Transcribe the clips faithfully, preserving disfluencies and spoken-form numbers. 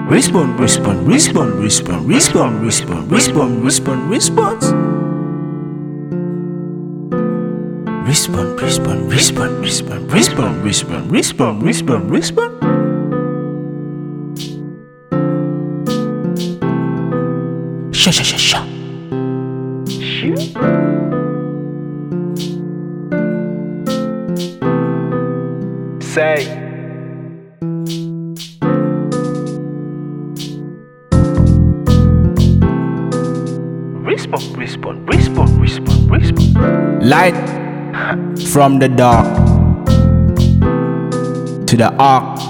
Respond, respond, respond, respond, respond, respond, respond, respond, response. Respond, respond, respond, respond, respond, respond, respond, respond, respond. Sha sha sha sha. Say. Respond, respond, respond, respond, respond. Light from the dark to the arc.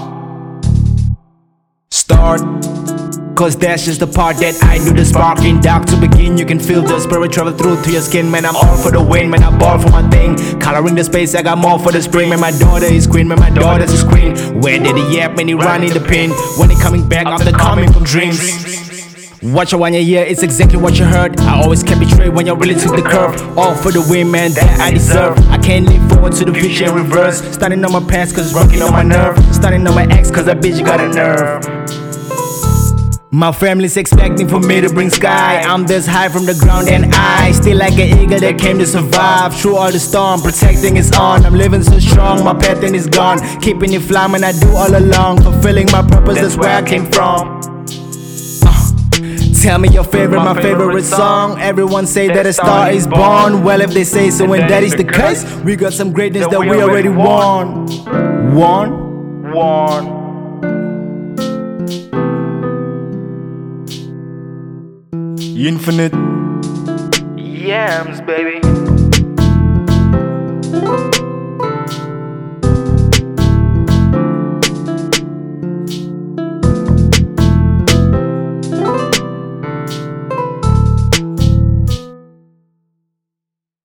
Start, cause that's just the part that I do the sparking. Dark to begin, you can feel the spirit travel through to your skin. Man, I'm all for the win, man, I ball for my thing. Coloring the space, I got more for the spring. Man, my daughter is queen, man, my daughter's is queen. Where did he yap, man, he run in the pin. When he coming back after coming from dreams. What you want to hear, it's exactly what you heard. I always kept it straight when you really took the curve. All for the win, man, that I deserve. I can't live forward to the future in reverse. Starting on my past cause it's rocking on my nerve. Starting on my ex cause that bitch got a nerve. My family's expecting for me to bring sky. I'm this high from the ground and I still like an eagle that came to survive through all the storm, protecting is on. I'm living so strong, my pattern is gone. Keeping it flying, man, I do all along. Fulfilling my purpose, that's where I came from. Tell me your favorite, my favorite song. Everyone say that a star is born. Well, if they say so, and that is the case, we got some greatness that we already won. Won? Won. Infinite Yams, baby.